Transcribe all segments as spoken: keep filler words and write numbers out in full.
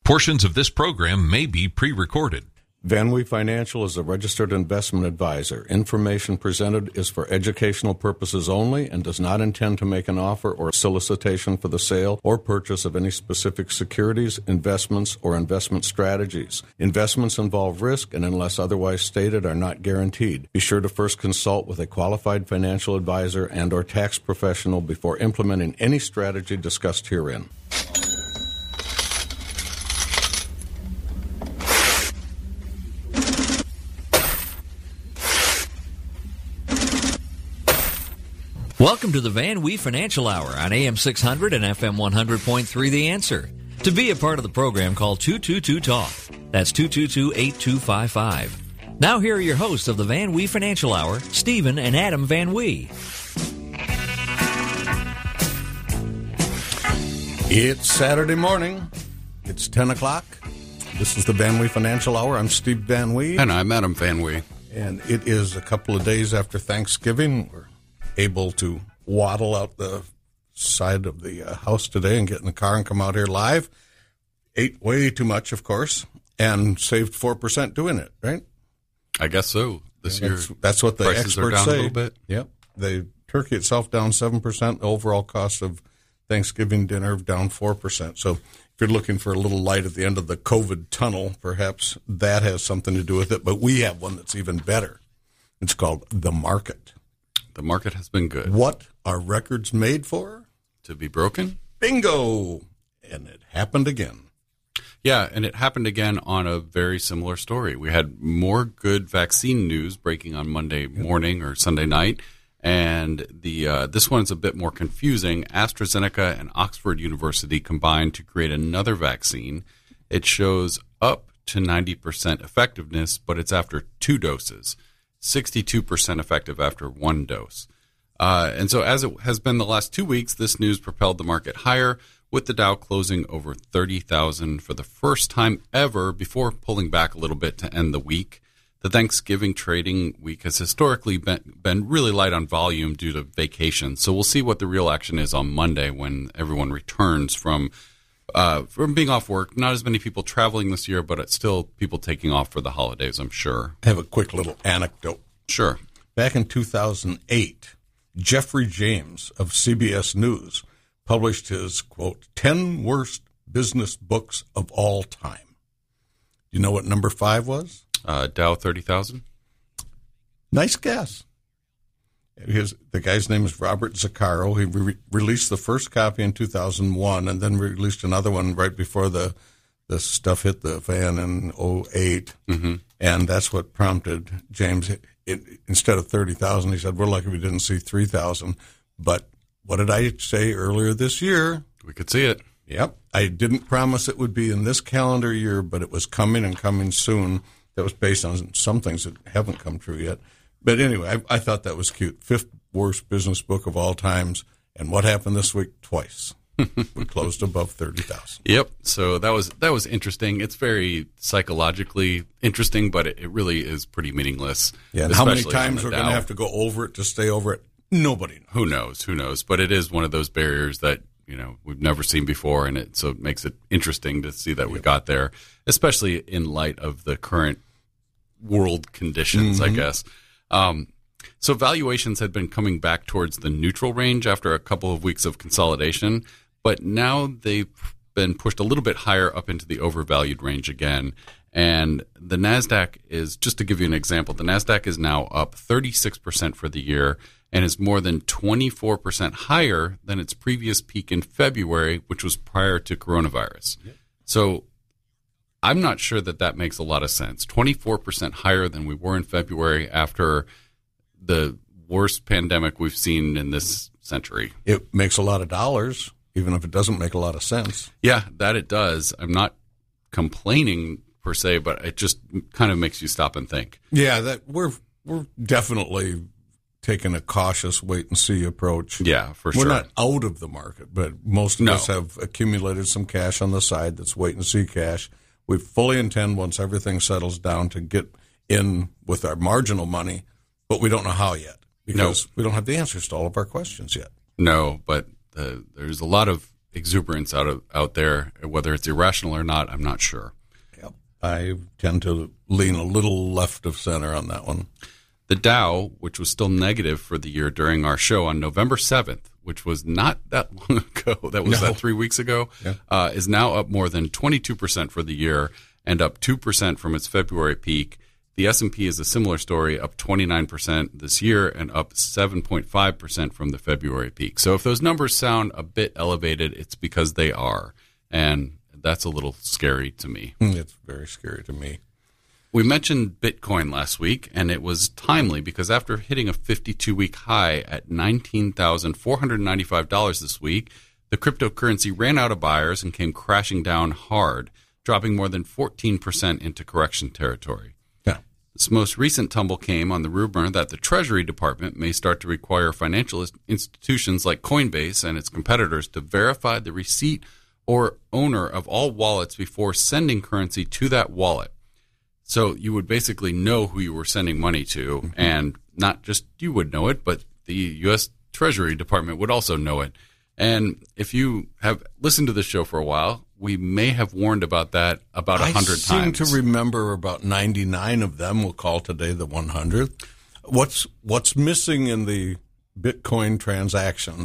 Portions of this program may be pre-recorded. VanWee Financial is a registered investment advisor. Information presented is for educational purposes only and does not intend to make an offer or solicitation for the sale or purchase of any specific securities, investments, or investment strategies. Investments involve risk and, unless otherwise stated, are not guaranteed. Be sure to first consult with a qualified financial advisor and or tax professional before implementing any strategy discussed herein. Welcome to the VanWee Financial Hour on A M six hundred and F M one hundred point three The Answer. To be a part of the program, call two two two talk. That's two two two, eight two five five. Now here are your hosts of the VanWee Financial Hour, Stephen and Adam VanWee. It's Saturday morning. It's ten o'clock. This is the VanWee Financial Hour. I'm Steve VanWee. And I'm Adam VanWee. And it is a couple of days after Thanksgiving. We're able to waddle out the side of the uh, house today and get in the car and come out here live. Ate way too much, of course, and saved four percent doing it, right? I guess so. This yeah, year, that's, that's what the prices experts are down say. a little bit. Yep. The turkey itself down seven percent. The overall cost of Thanksgiving dinner down four percent. So if you're looking for a little light at the end of the COVID tunnel, perhaps that has something to do with it. But we have one that's even better. It's called the market. The market has been good. What are records made for? To be broken? Bingo! And it happened again. Yeah, and it happened again on a very similar story. We had more good vaccine news breaking on Monday morning or Sunday night, and the uh, this one's a bit more confusing. AstraZeneca and Oxford University combined to create another vaccine. It shows up to ninety percent effectiveness, but it's after two doses. sixty-two percent effective after one dose. Uh, and so as it has been the last two weeks, this news propelled the market higher, with the Dow closing over thirty thousand for the first time ever before pulling back a little bit to end the week. The Thanksgiving trading week has historically been, been really light on volume due to vacation. So we'll see what the real action is on Monday when everyone returns from Uh, from being off work. Not as many people traveling this year, but it's still people taking off for the holidays, I'm sure. I have a quick little anecdote. Sure. Back in two thousand eight, Jeffrey James of C B S News published his, quote, ten worst business books of all time. Do you know what number five was? Uh, Dow thirty thousand. Nice guess. His, the guy's name is Robert Zaccaro. He re- released the first copy in two thousand one and then released another one right before the, the stuff hit the fan in oh eight. Mm-hmm. And that's what prompted James. It, instead of thirty thousand, he said, we're lucky we didn't see three thousand. But what did I say earlier this year? We could see it. Yep. I didn't promise it would be in this calendar year, but it was coming and coming soon. That was based on some things that haven't come true yet. But anyway, I, I thought that was cute. Fifth worst business book of all times. And what happened this week? Twice. We closed above thirty thousand. Yep. So that was that was interesting. It's very psychologically interesting, but it, it really is pretty meaningless. Yeah. And how many times we're going to have to go over it to stay over it? Nobody knows. Who knows? Who knows? But it is one of those barriers that, you know, we've never seen before, and it so it makes it interesting to see that we yep. got there, especially in light of the current world conditions, mm-hmm. I guess. Um, so valuations had been coming back towards the neutral range after a couple of weeks of consolidation, but now they've been pushed a little bit higher up into the overvalued range again. And the NASDAQ is, just to give you an example, the NASDAQ is now up thirty-six percent for the year and is more than twenty-four percent higher than its previous peak in February, which was prior to coronavirus. Yep. So I'm not sure that that makes a lot of sense. twenty-four percent higher than we were in February after the worst pandemic we've seen in this century. It makes a lot of dollars, even if it doesn't make a lot of sense. Yeah, that it does. I'm not complaining per se, but it just kind of makes you stop and think. Yeah, that we're we're definitely taking a cautious wait and see approach. Yeah, for we're sure. We're not out of the market, but most of no. us have accumulated some cash on the side that's wait and see cash. We fully intend, once everything settles down, to get in with our marginal money, but we don't know how yet because no. we don't have the answers to all of our questions yet. No, but uh, there's a lot of exuberance out of out there. Whether it's irrational or not, I'm not sure. Yep. I tend to lean a little left of center on that one. The Dow, which was still negative for the year during our show on November seventh, which was not that long ago, that was No. that three weeks ago, Yeah. uh, is now up more than twenty-two percent for the year and up two percent from its February peak. The S and P is a similar story, up twenty-nine percent this year and up seven point five percent from the February peak. So if those numbers sound a bit elevated, it's because they are. And that's a little scary to me. It's very scary to me. We mentioned Bitcoin last week, and it was timely because after hitting a fifty-two-week high at nineteen thousand four hundred ninety-five dollars this week, the cryptocurrency ran out of buyers and came crashing down hard, dropping more than fourteen percent into correction territory. Yeah. This most recent tumble came on the rumor that the Treasury Department may start to require financial institutions like Coinbase and its competitors to verify the receipt or owner of all wallets before sending currency to that wallet. So you would basically know who you were sending money to, mm-hmm. and not just you would know it, but the U S Treasury Department would also know it. And if you have listened to the show for a while, we may have warned about that about a hundred times. I seem to remember about ninety-nine of them. We'll call today the one hundredth. What's what's missing in the Bitcoin transaction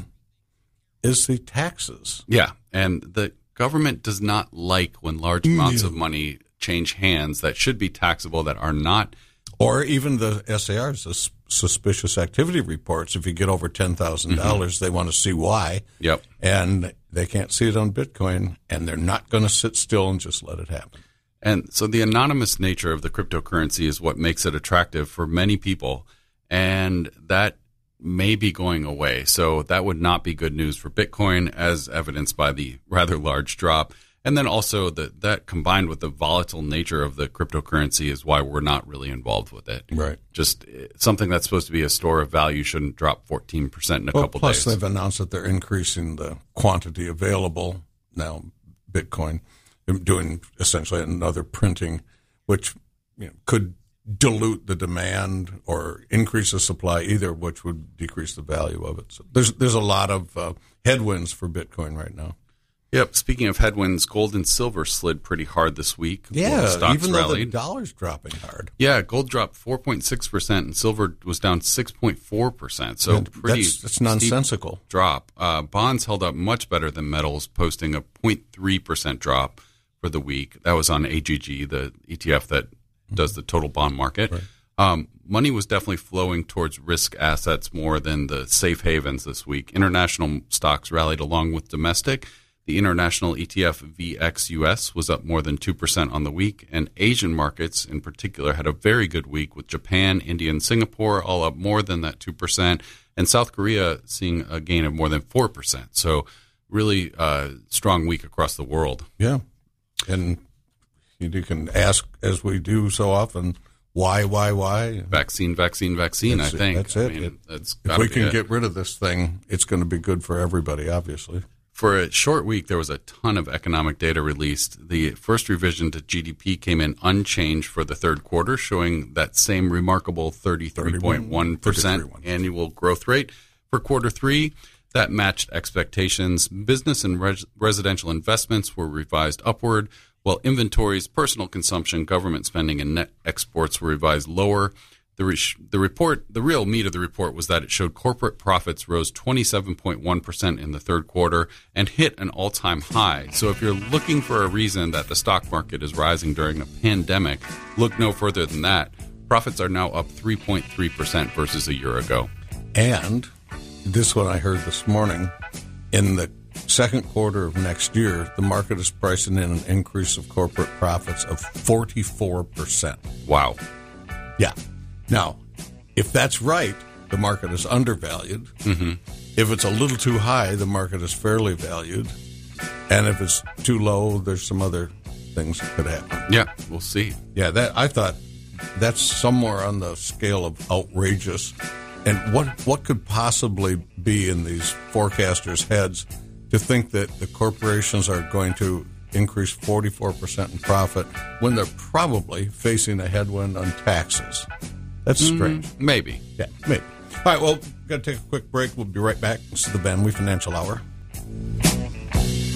is the taxes. Yeah, and the government does not like when large amounts of money change hands that should be taxable that are not. Or even the S A Rs, the suspicious activity reports. If you get over ten thousand dollars, mm-hmm. they want to see why. Yep. And they can't see it on Bitcoin, and they're not going to sit still and just let it happen. And so the anonymous nature of the cryptocurrency is what makes it attractive for many people, and that may be going away. So that would not be good news for Bitcoin, as evidenced by the rather large drop. And then also the, that combined with the volatile nature of the cryptocurrency is why we're not really involved with it. Right. Just something that's supposed to be a store of value shouldn't drop fourteen percent in a well, couple plus days. Plus, they've announced that they're increasing the quantity available now, Bitcoin, doing essentially another printing, which you know, could dilute the demand or increase the supply, either of which would decrease the value of it. So there's, there's a lot of uh, headwinds for Bitcoin right now. Yep. Speaking of headwinds, gold and silver slid pretty hard this week. Yeah, Stocks even though rallied. the dollar's dropping hard. Yeah, gold dropped four point six percent and silver was down six point four percent. So And pretty that's, that's nonsensical. drop. Uh, bonds held up much better than metals, posting a zero point three percent drop for the week. That was on A G G, the E T F that does the total bond market. Right. Um, money was definitely flowing towards risk assets more than the safe havens this week. International stocks rallied along with domestic. The international E T F V X U S was up more than two percent on the week, and Asian markets in particular had a very good week with Japan, India, and Singapore all up more than that two percent, and South Korea seeing a gain of more than four percent. So really uh, strong week across the world. Yeah. And you can ask, as we do so often, why, why, why? Vaccine, vaccine, vaccine, That's I it. think. That's it. I mean, It- that's If gotta we be can it. get rid of this thing, it's going to be good for everybody, obviously. For a short week, there was a ton of economic data released. The first revision to G D P came in unchanged for the third quarter, showing that same remarkable thirty-three point one percent annual growth rate. For quarter three, that matched expectations. Business and res- residential investments were revised upward, while inventories, personal consumption, government spending, and net exports were revised lower. The, re- the report, the real meat of the report was that it showed corporate profits rose twenty-seven point one percent in the third quarter and hit an all-time high. So if you're looking for a reason that the stock market is rising during a pandemic, look no further than that. Profits are now up three point three percent versus a year ago. And this one I heard this morning, in the second quarter of next year, the market is pricing in an increase of corporate profits of forty-four percent. Wow. Yeah. Now, if that's right, the market is undervalued. Mm-hmm. If it's a little too high, the market is fairly valued. And if it's too low, there's some other things that could happen. Yeah, we'll see. Yeah, that I thought that's somewhere on the scale of outrageous. And what what could possibly be in these forecasters' heads to think that the corporations are going to increase forty-four percent in profit when they're probably facing a headwind on taxes? That's strange. Mm, maybe. Yeah, maybe. All right, well, we've got to take a quick break. We'll be right back. This is the Van Wee Financial Hour.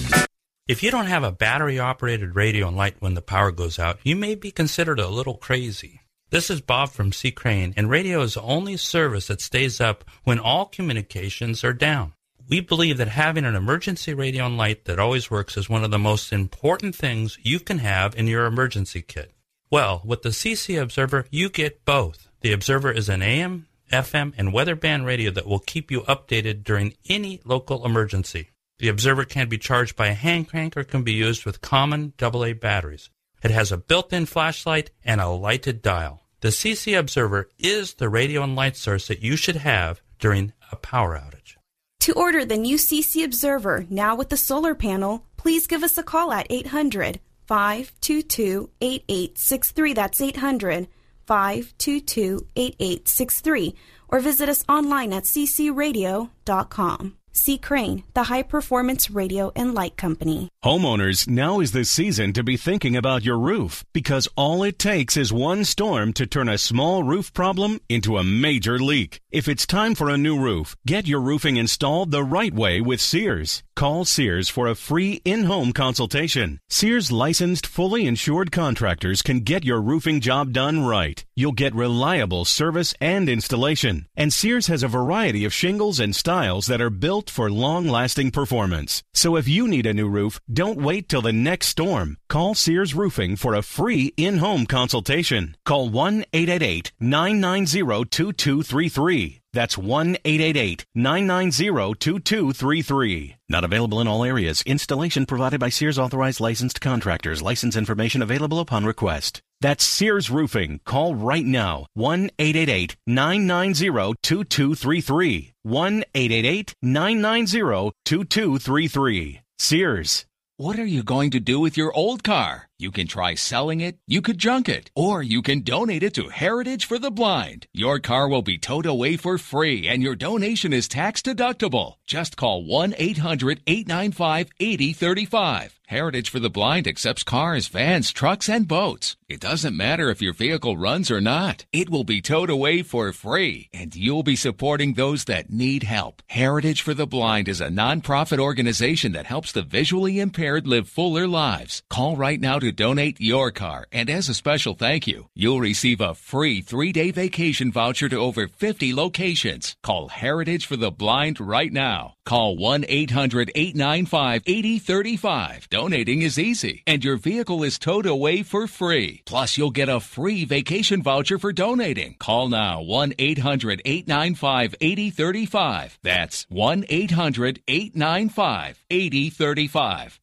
If you don't have a battery-operated radio and light when the power goes out, you may be considered a little crazy. This is Bob from C. Crane, and radio is the only service that stays up when all communications are down. We believe that having an emergency radio and light that always works is one of the most important things you can have in your emergency kit. Well, with the C C Observer, you get both. The Observer is an A M, F M, and weather band radio that will keep you updated during any local emergency. The Observer can be charged by a hand crank or can be used with common double A batteries. It has a built-in flashlight and a lighted dial. The C C Observer is the radio and light source that you should have during a power outage. To order the new C C Observer, now with the solar panel, please give us a call at eight hundred, five two two, eight eight six three. That's eight hundred, five two two, eight eight six three. Or visit us online at c c radio dot com. C. Crane, the high-performance radio and light company. Homeowners, now is the season to be thinking about your roof, because all it takes is one storm to turn a small roof problem into a major leak. If it's time for a new roof, get your roofing installed the right way with Sears. Call Sears for a free in-home consultation. Sears licensed, fully insured contractors can get your roofing job done right. You'll get reliable service and installation. And Sears has a variety of shingles and styles that are built for long-lasting performance. So if you need a new roof, don't wait till the next storm. Call Sears Roofing for a free in-home consultation. Call one eight eight eight, nine nine zero, two two three three. That's one eight eight eight, nine nine zero, two two three three. Not available in all areas. Installation provided by Sears authorized licensed contractors. License information available upon request. That's Sears Roofing. Call right now. one eight eight eight, nine nine zero, two two three three. one eight eight eight, nine nine zero, two two three three. Sears. What are you going to do with your old car? You can try selling it, you could junk it, or you can donate it to Heritage for the Blind. Your car will be towed away for free, and your donation is tax deductible. Just call one eight hundred, eight nine five, eight zero three five. Heritage for the Blind accepts cars, vans, trucks, and boats. It doesn't matter if your vehicle runs or not. It will be towed away for free, and you'll be supporting those that need help. Heritage for the Blind is a nonprofit organization that helps the visually impaired live fuller lives. Call right now to donate your car, and as a special thank you, you'll receive a free three-day vacation voucher to over fifty locations. Call Heritage for the Blind right now. Call one eight hundred, eight nine five, eight zero three five. Donating is easy, and your vehicle is towed away for free. Plus, you'll get a free vacation voucher for donating. Call now, one eight hundred, eight nine five, eight zero three five. That's one eight hundred, eight nine five, eight zero three five.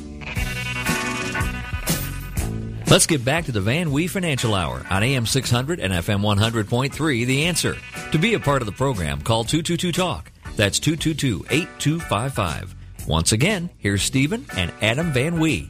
Let's get back to the Van Wee Financial Hour on A M six hundred and F M one hundred point three, The Answer. To be a part of the program, call two two two talk. That's two two two, eight two five five. Once again, here's Stephen and Adam Van Wee.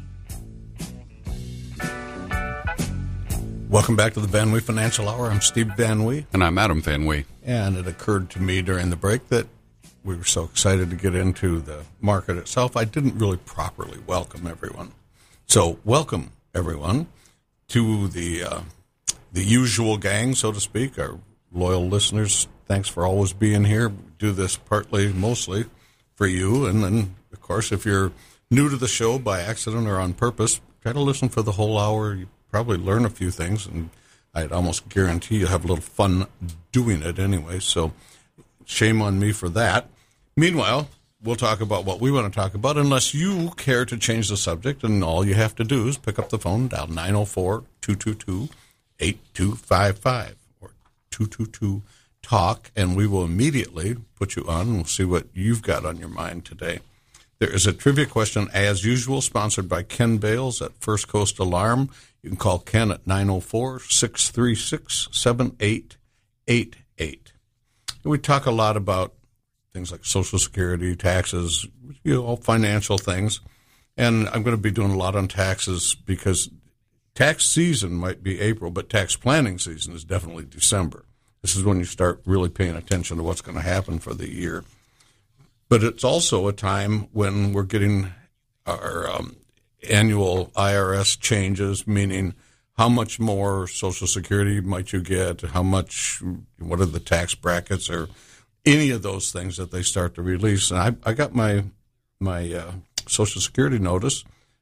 Welcome back to the Van Wee Financial Hour. I'm Steve Van Wee. And I'm Adam Van Wee. And it occurred to me during the break that we were so excited to get into the market itself, I didn't really properly welcome everyone. So welcome, everyone, to the uh, the usual gang, so to speak, our loyal listeners. Thanks for always being here. We do this partly, mostly, for you. And then, of course, if you're new to the show by accident or on purpose, try to listen for the whole hour. You probably learn a few things, and I'd almost guarantee you have a little fun doing it anyway. So shame on me for that. Meanwhile, we'll talk about what we want to talk about, unless you care to change the subject, and all you have to do is pick up the phone, dial nine oh four, two two two, eight two five five or two two two talk, and we will immediately put you on, and we'll see what you've got on your mind today. There is a trivia question, as usual, sponsored by Ken Bales at First Coast Alarm. You can call Ken at nine oh four, six three six, seven eight eight eight. We talk a lot about things like Social Security, taxes, you know, all financial things. And I'm going to be doing a lot on taxes because tax season might be April, but tax planning season is definitely December. This is when you start really paying attention to what's going to happen for the year. But it's also a time when we're getting our um, annual I R S changes, meaning how much more Social Security might you get, how much, what are the tax brackets, or any of those things that they start to release. And I, I got my my uh, Social Security notice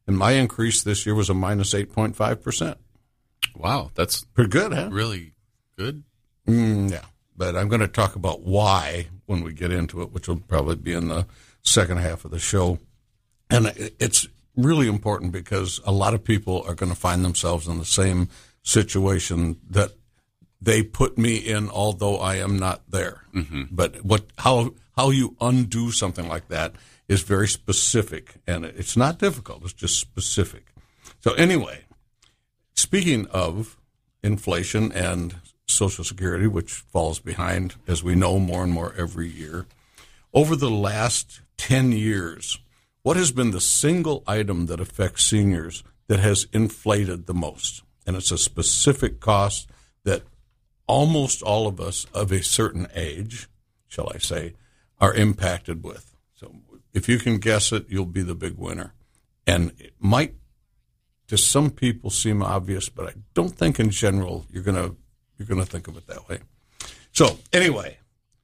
And my increase this year was a minus eight point five percent. Wow, that's pretty good, huh? Really good. Mm, yeah, but I'm going to talk about why when we get into it, which will probably be in the second half of the show. And it's really important because a lot of people are going to find themselves in the same situation that they put me in, although I am not there. Mm-hmm. But what how how you undo something like that is very specific, and it's not difficult. It's just specific. So anyway, speaking of inflation and Social Security, which falls behind, as we know, more and more every year, over the last ten years, what has been the single item that affects seniors that has inflated the most? And it's a specific cost that almost all of us of a certain age, shall I say, are impacted with. So if you can guess it, you'll be the big winner. And it might, to some people, seem obvious, but I don't think in general you're gonna you're gonna think of it that way. So anyway,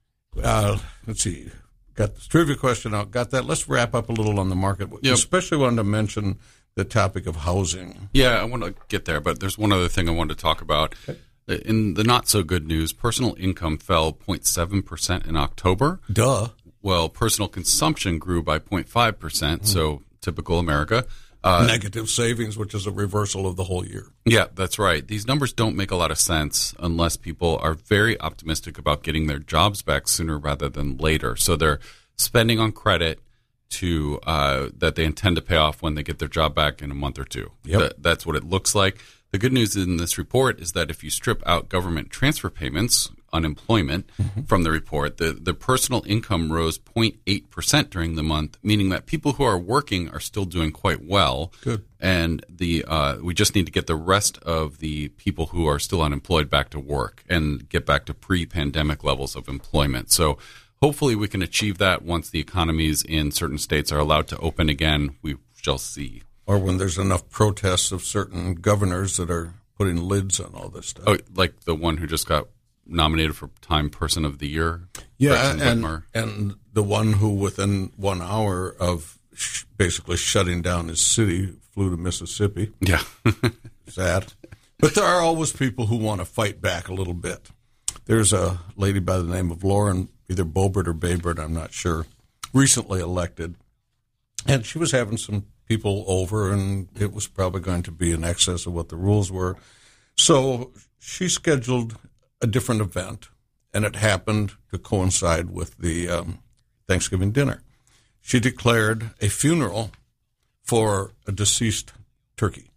uh, let's see. Got the trivia question out. Got that. Let's wrap up a little on the market. Yep. Especially wanted to mention the topic of housing. Yeah, I want to get there, but there's one other thing I wanted to talk about. Okay. In the not-so-good news, personal income fell zero point seven percent in October. Duh. Well, personal consumption grew by zero point five percent, mm. so typical America. Uh, Negative savings, which is a reversal of the whole year. Yeah, that's right. These numbers don't make a lot of sense unless people are very optimistic about getting their jobs back sooner rather than later. So they're spending on credit to uh, that they intend to pay off when they get their job back in a month or two. Yep. That, that's what it looks like. The good news in this report is that if you strip out government transfer payments, unemployment, mm-hmm. from the report, the, the personal income rose zero point eight percent during the month, meaning that people who are working are still doing quite well. Good. And the uh, we just need to get the rest of the people who are still unemployed back to work and get back to pre-pandemic levels of employment. So hopefully we can achieve that once the economies in certain states are allowed to open again. We shall see. Or when there's enough protests of certain governors that are putting lids on all this stuff. Oh, like the one who just got nominated for Time Person of the Year? Yeah, and, and the one who within one hour of sh- basically shutting down his city flew to Mississippi. Yeah. Sad. But there are always people who want to fight back a little bit. There's a lady by the name of Lauren, either Boebert or Baybert, I'm not sure, recently elected. And she was having some people over, and it was probably going to be in excess of what the rules were. So she scheduled a different event, and it happened to coincide with the um, Thanksgiving dinner. She declared a funeral for a deceased turkey.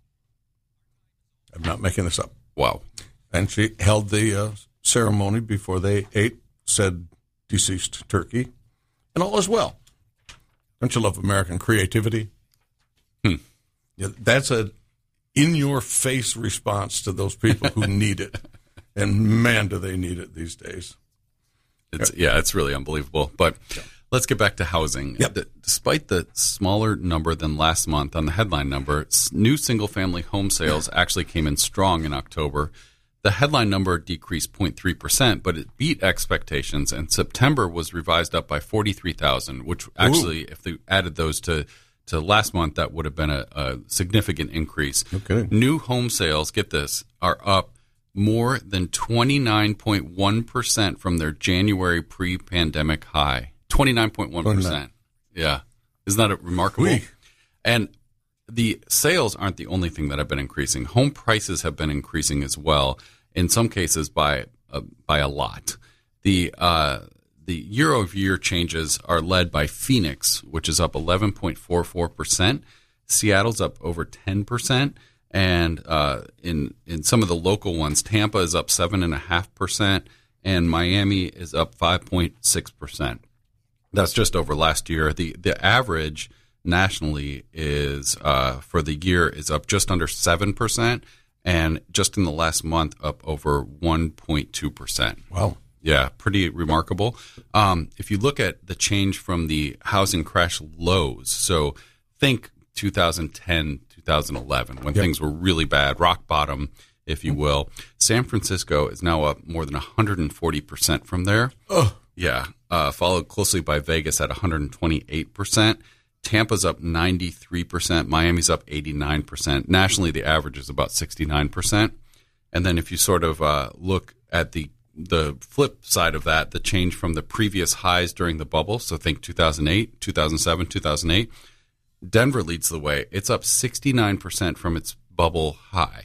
I'm not making this up. Wow. And she held the uh, ceremony before they ate said deceased turkey, and all is well. Don't you love American creativity? Hmm. Yeah, that's a in-your-face response to those people who need it. And, man, do they need it these days. It's, yeah, it's really unbelievable. But yeah. Let's get back to housing. Yep. D- despite the smaller number than last month on the headline number, new single-family home sales actually came in strong in October. The headline number decreased zero point three percent, but it beat expectations, and September was revised up by forty-three thousand, which actually, Ooh. if they added those to to last month, that would have been a, a significant increase. Okay. New home sales, get this, are up more than twenty-nine point one percent from their January pre-pandemic high. twenty-nine point one percent. Yeah. Isn't that remarkable? Oui. And the sales aren't the only thing that have been increasing. Home prices have been increasing as well, in some cases by uh, by a lot. The uh, the year-over-year changes are led by Phoenix, which is up eleven point four four percent. Seattle's up over ten percent. And uh, in in some of the local ones, Tampa is up seven point five percent, and Miami is up five point six percent. That's just over last year. The the average nationally is uh, for the year is up just under seven percent, and just in the last month up over one point two percent. Wow. Yeah, pretty remarkable. Um, if you look at the change from the housing crash lows, so think two thousand ten, two thousand eleven, when yep. things were really bad, rock bottom, if you will. San Francisco is now up more than one hundred forty percent from there. Oh. Yeah, uh, followed closely by Vegas at one hundred twenty-eight percent. Tampa's up ninety-three percent. Miami's up eighty-nine percent. Nationally, the average is about sixty-nine percent. And then if you sort of uh, look at the the flip side of that, the change from the previous highs during the bubble, so think two thousand eight, two thousand seven, two thousand eight, Denver leads the way. It's up sixty-nine percent from its bubble high.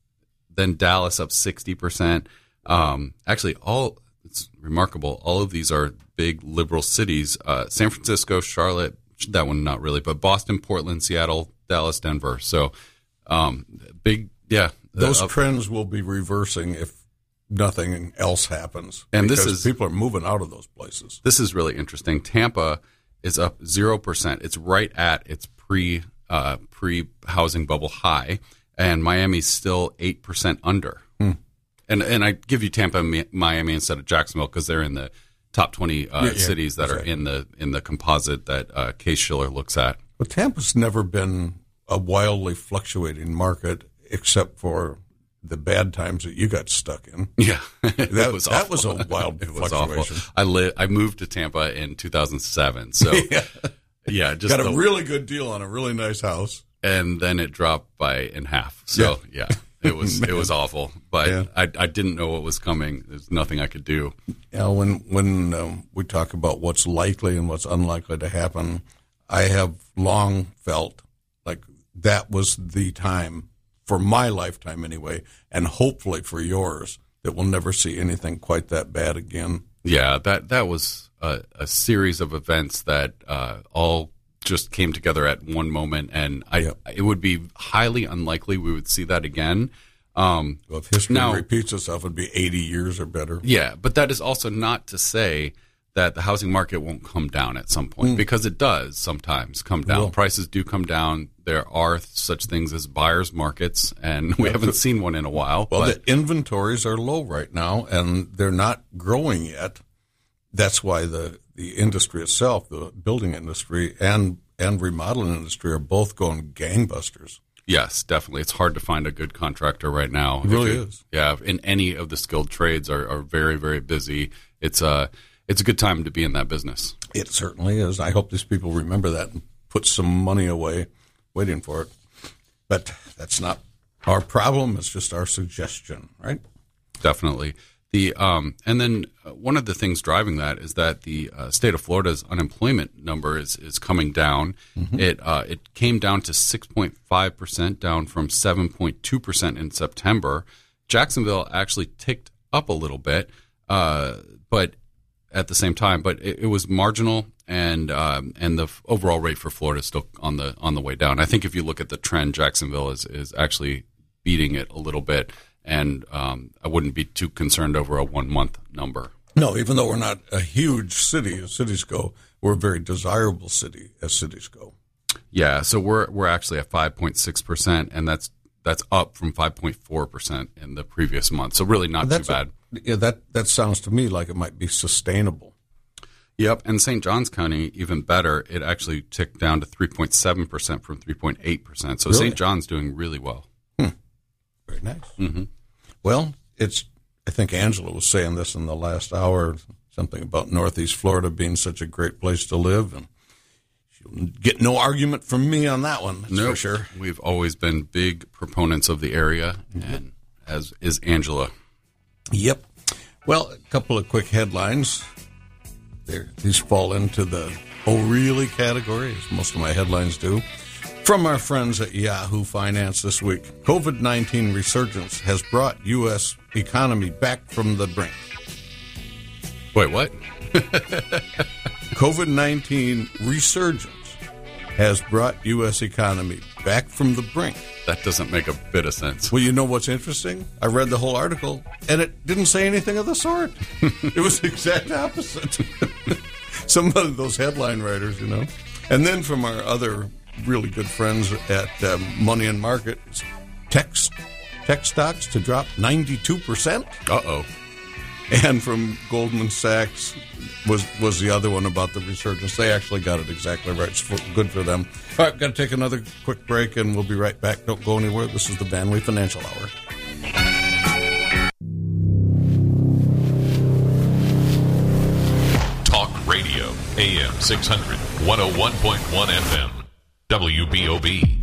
Then Dallas up sixty percent. Um, actually, all it's remarkable. All of these are big liberal cities. Uh, San Francisco, Charlotte, that one not really, but Boston, Portland, Seattle, Dallas, Denver. So um, big, yeah. Those uh, trends will be reversing if nothing else happens. And because this is people are moving out of those places. This is really interesting. Tampa is up zero percent. It's right at its pre uh, pre housing bubble high, and Miami's still eight percent under. Hmm. And and I give you Tampa, Miami instead of Jacksonville because they're in the top twenty uh, yeah, yeah, cities that exactly. are in the in the composite that uh, Case-Shiller looks at. But Tampa's never been a wildly fluctuating market, except for the bad times that you got stuck in. Yeah, that was that awful. was a wild it was fluctuation. Awful. I li- I moved to Tampa in two thousand seven, so yeah. yeah, just got a the, really good deal on a really nice house, and then it dropped by in half. So yeah, yeah it was it was awful. But yeah. I I didn't know what was coming. There's nothing I could do. You know, when when um, we talk about what's likely and what's unlikely to happen, I have long felt like that was the time for my lifetime anyway, and hopefully for yours, that we'll never see anything quite that bad again. Yeah, that that was a, a series of events that uh, all just came together at one moment, and I Yeah. it would be highly unlikely we would see that again. Um, Well, if history now- repeats itself, it'd be eighty years or better. Yeah, but that is also not to say that the housing market won't come down at some point, Mm. because it does sometimes come down. will. Prices do come down. There are such things as buyers markets, and we haven't seen one in a while. Well, but the inventories are low right now, and they're not growing yet. That's why the, the industry itself, the building industry and, and remodeling industry, are both going gangbusters. yes, definitely. It's hard to find a good contractor right now. It really If you- is. Yeah, in any of the skilled trades are, are very, very busy. It's a, it's a good time to be in that business. It certainly is. I hope these people remember that and put some money away waiting for it. But that's not our problem. It's just our suggestion, right? Definitely. The um, and then uh, one of the things driving that is that the uh, state of Florida's unemployment number is, is coming down. Mm-hmm. It uh, it came down to six point five percent, down from seven point two percent in September. Jacksonville actually ticked up a little bit, uh, but at the same time, but it, it was marginal, and um, and the f- overall rate for Florida is still on the on the way down. I think if you look at the trend, Jacksonville is is actually beating it a little bit. And um, I wouldn't be too concerned over a one-month number. No, even though we're not a huge city as cities go, we're a very desirable city as cities go. Yeah, so we're we're actually at five point six percent, and that's that's up from five point four percent in the previous month. So really not That's too bad. A, yeah, that, that sounds to me like it might be sustainable. Yep, and Saint Johns County, even better, it actually ticked down to three point seven percent from three point eight percent. So Really? Saint John's doing really well. Very nice. Mm-hmm. Well, it's. I think Angela was saying this in the last hour, something about Northeast Florida being such a great place to live, and she'll get no argument from me on that one. That's No, for sure. We've always been big proponents of the area, and as is Angela. Yep. Well, a couple of quick headlines. There, these fall into the "oh really" category, as most of my headlines do. From our friends at Yahoo Finance this week, COVID nineteen resurgence has brought U S economy back from the brink. Wait, what? COVID nineteen resurgence has brought U S economy back from the brink. That doesn't make a bit of sense. Well, you know what's interesting? I read the whole article, and it didn't say anything of the sort. It was the exact opposite. Some of those headline writers, you know. And then from our other really good friends at um, Money and Market, tech, tech stocks to drop ninety-two percent. Uh-oh. And from Goldman Sachs was was the other one about the resurgence. They actually got it exactly right. It's for, good for them. All right, we've got to take another quick break, and we'll be right back. Don't go anywhere. This is the Van Wee Financial Hour. Talk Radio, A M six hundred, one oh one point one F M. W B O B.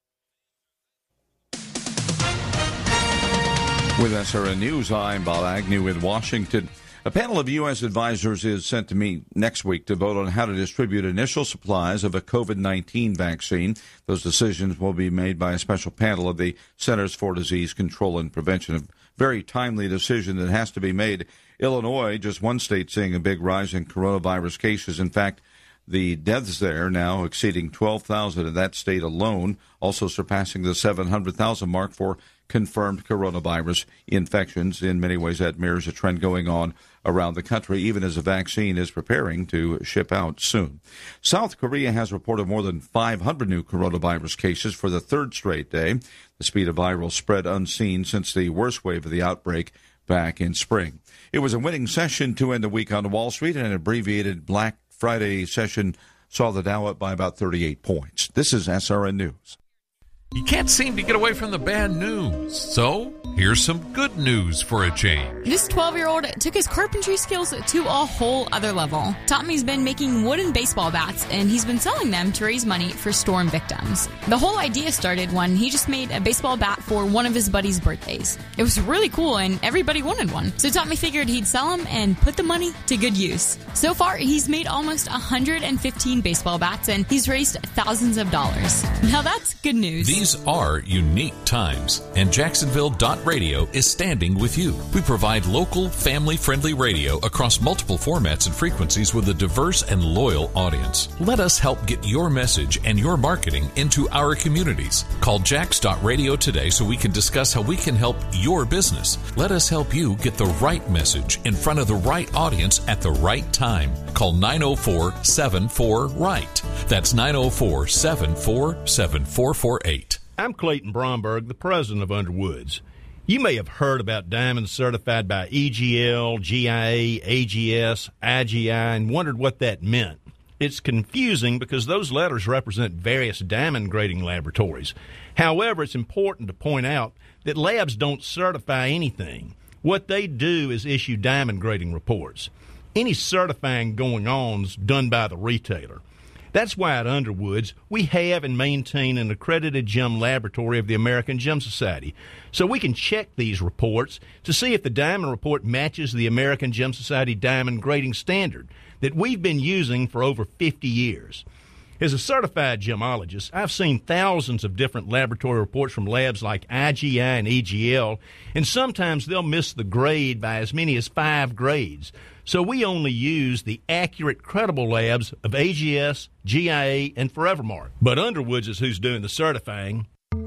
With S R N News, I'm Bob Agnew in Washington. A panel of U S advisors is set to meet next week to vote on how to distribute initial supplies of a COVID nineteen vaccine. Those decisions will be made by a special panel of the Centers for Disease Control and Prevention. A very timely decision that has to be made. Illinois, just one state seeing a big rise in coronavirus cases. In fact, the deaths there now exceeding twelve thousand in that state alone, also surpassing the seven hundred thousand mark for confirmed coronavirus infections. In many ways, that mirrors a trend going on around the country, even as a vaccine is preparing to ship out soon. South Korea has reported more than five hundred new coronavirus cases for the third straight day, the speed of viral spread unseen since the worst wave of the outbreak back in spring. It was a winning session to end the week on Wall Street, and an abbreviated Black Friday session saw the Dow up by about thirty-eight points. This is S R N News. You can't seem to get away from the bad news, so here's some good news for a change. This twelve-year-old took his carpentry skills to a whole other level. Tommy's been making wooden baseball bats, and he's been selling them to raise money for storm victims. The whole idea started when he just made a baseball bat for one of his buddies' birthdays. It was really cool, and everybody wanted one. So Tommy figured he'd sell them and put the money to good use. So far, he's made almost one hundred fifteen baseball bats, and he's raised thousands of dollars. Now that's good news. These are unique times, and Jacksonville Dot Radio is standing with you. We provide local, family-friendly radio across multiple formats and frequencies with a diverse and loyal audience. Let us help get your message and your marketing into our communities. Call Jax Dot Radio today so we can discuss how we can help your business. Let us help you get the right message in front of the right audience at the right time. Call nine oh four, seven four, RIGHT. That's nine oh four, seven four, seven four four eight. I'm Clayton Bromberg, the president of Underwoods. You may have heard about diamonds certified by E G L, G I A, A G S, I G I, and wondered what that meant. It's confusing because those letters represent various diamond grading laboratories. However, it's important to point out that labs don't certify anything. What they do is issue diamond grading reports. Any certifying going on is done by the retailer. That's why at Underwoods, we have and maintain an accredited gem laboratory of the American Gem Society, so we can check these reports to see if the diamond report matches the American Gem Society diamond grading standard that we've been using for over fifty years. As a certified gemologist, I've seen thousands of different laboratory reports from labs like I G I and E G L, and sometimes they'll miss the grade by as many as five grades. So we only use the accurate, credible labs of A G S, G I A, and Forevermark. But Underwoods is who's doing the certifying.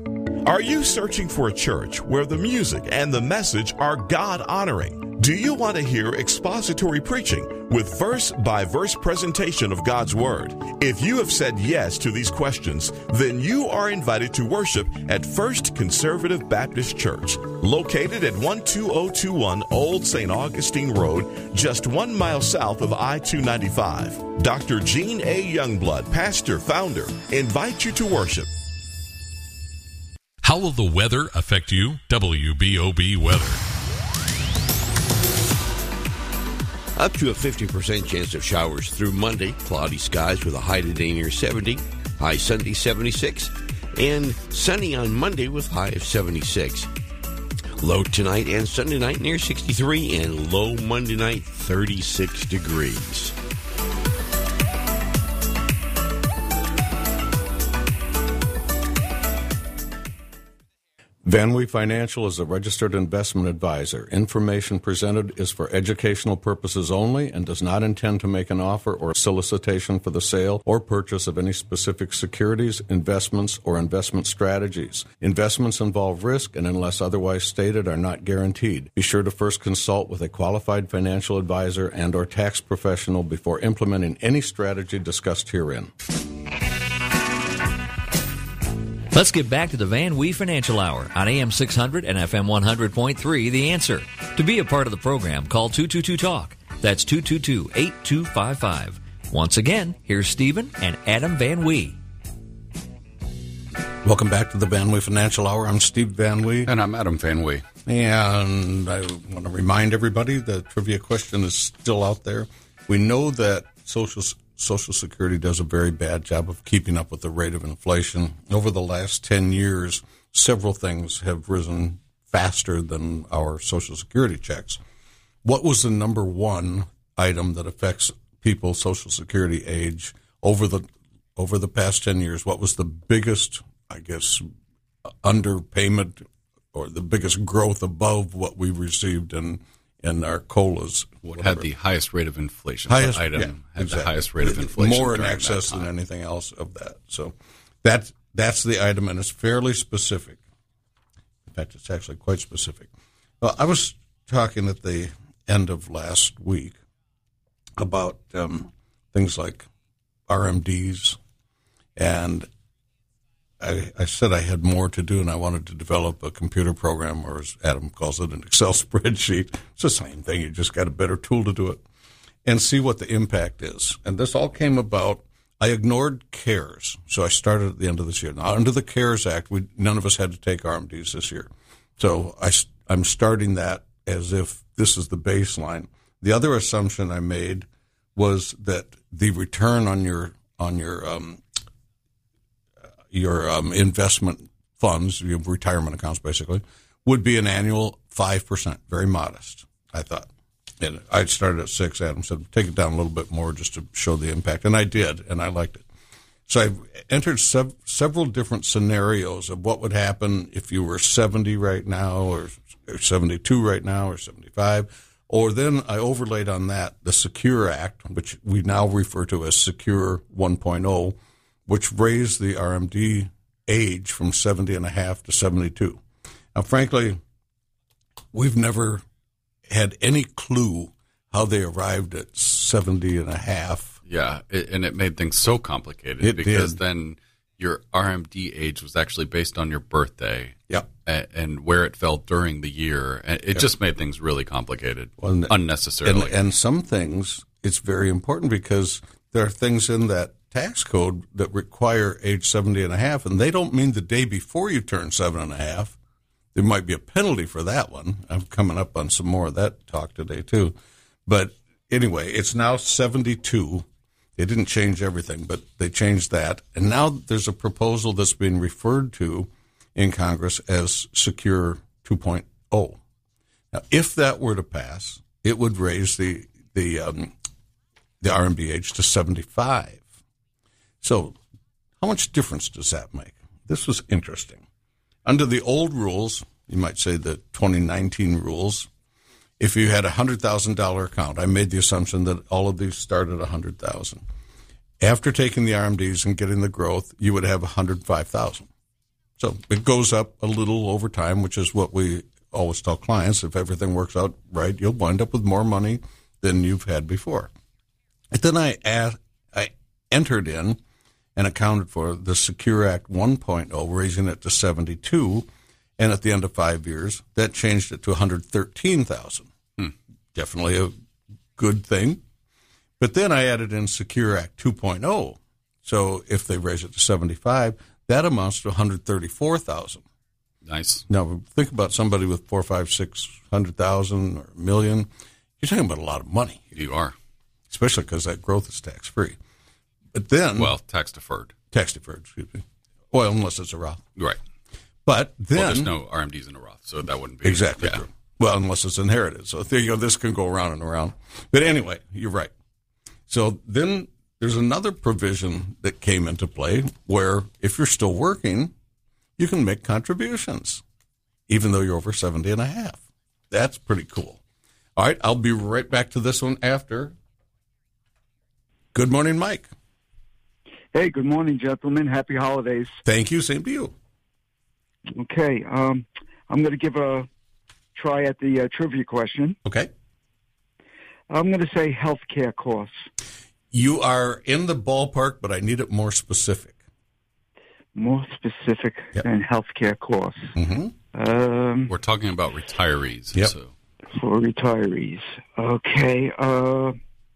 Are you searching for a church where the music and the message are God-honoring? Do you want to hear expository preaching with verse-by-verse presentation of God's Word? If you have said yes to these questions, then you are invited to worship at First Conservative Baptist Church, located at one two oh two one Old Saint Augustine Road, just one mile south of I two ninety-five. Doctor Gene A. Youngblood, pastor, founder, invites you to worship. How will the weather affect you? W B O B weather. Up to a fifty percent chance of showers through Monday. Cloudy skies with a high today near seventy. High Sunday seventy-six. And sunny on Monday with high of seventy-six. Low tonight and Sunday night near sixty-three. And low Monday night thirty-six degrees. Van Wee Financial is a registered investment advisor. Information presented is for educational purposes only and does not intend to make an offer or solicitation for the sale or purchase of any specific securities, investments, or investment strategies. Investments involve risk and, unless otherwise stated, are not guaranteed. Be sure to first consult with a qualified financial advisor and or tax professional before implementing any strategy discussed herein. Let's get back to the Van Wee Financial Hour on A M six hundred and F M one hundred point three, The Answer. To be a part of the program, call two two two talk. That's two two two, eight two five five. Once again, here's Stephen and Adam Van Wee. Welcome back to the Van Wee Financial Hour. I'm Steve Van Wee. And I'm Adam Van Wee. And I want to remind everybody the trivia question is still out there. We know that Social Social Security does a very bad job of keeping up with the rate of inflation. Over the last ten years, several things have risen faster than our Social Security checks. What was the number one item that affects people's Social Security age over the over the past ten years? What was the biggest, I guess, underpayment or the biggest growth above what we received in in our COLAs? What whatever. had the highest rate of inflation? Highest, what item yeah, had exactly. the highest rate of inflation? More in during excess that than time. anything else of that. So that, that's the item, and it's fairly specific. In fact, it's actually quite specific. Well, I was talking at the end of last week about um, things like R M Ds, and I, I said I had more to do, and I wanted to develop a computer program, or as Adam calls it, an Excel spreadsheet. It's the same thing. You just got a better tool to do it, and see what the impact is. And this all came about. I ignored CARES, so I started at the end of this year. Now, under the CARES Act, we none of us had to take R M Ds this year. So I, I'm starting that as if this is the baseline. The other assumption I made was that the return on your on your um, your um, investment funds, your retirement accounts basically, would be an annual five percent, very modest, I thought. And I started at six. Adam said, take it down a little bit more just to show the impact. And I did, and I liked it. So I've entered sev- several different scenarios of what would happen if you were seventy right now, or, or seventy-two right now, or seventy-five. Or then I overlaid on that the Secure Act, which we now refer to as Secure one point oh, which raised the R M D age from seventy and a half to seventy-two. Now, frankly, we've never had any clue how they arrived at seventy and a half. Yeah, it, and it made things so complicated It because did. then your R M D age was actually based on your birthday. Yep. And, and where it fell during the year. And it Yep. just made things really complicated, Well, and- unnecessarily. And, and some things, it's very important because there are things in that tax code that require age seventy and a half, and they don't mean the day before you turn seven and a half. There might be a penalty for that one. I'm coming up on some more of that talk today, too. But anyway, it's now seventy-two. They didn't change everything, but they changed that. And now there's a proposal that's being referred to in Congress as Secure two point oh. Now, if that were to pass, it would raise the the um, the R M D age to seventy-five. So how much difference does that make? This was interesting. Under the old rules, you might say the twenty nineteen rules, if you had a one hundred thousand dollars account, I made the assumption that all of these start at one hundred thousand dollars. After taking the R M Ds and getting the growth, you would have one hundred five thousand dollars. So it goes up a little over time, which is what we always tell clients. If everything works out right, you'll wind up with more money than you've had before. And then I add, I entered in and accounted for the Secure Act one point oh, raising it to seventy-two, and at the end of five years, that changed it to one hundred thirteen thousand dollars. Hmm. Definitely a good thing. But then I added in Secure Act two point oh, so if they raise it to seventy-five, that amounts to one hundred thirty-four thousand dollars. Nice. Now, think about somebody with four, five, six hundred thousand or a million. You're talking about a lot of money. You are. Especially because that growth is tax-free. But then... Well, tax-deferred. Tax-deferred, excuse me. Well, unless it's a Roth. Right. But then... Well, there's no R M Ds in a Roth, so that wouldn't be... Exactly yeah. true. Well, unless it's inherited. So there you go. This can go around and around. But anyway, you're right. So then there's another provision that came into play where if you're still working, you can make contributions, even though you're over seventy and a half. That's pretty cool. All right, I'll be right back to this one after. Good morning, Mike. Hey, good morning, gentlemen. Happy holidays. Thank you. Same to you. Okay, um, I'm going to give a try at the uh, trivia question. Okay. I'm going to say healthcare costs. You are in the ballpark, but I need it more specific. More specific Yep. than healthcare costs. Mm-hmm. Um, We're talking about retirees. Yep. So. For retirees. Okay. Uh,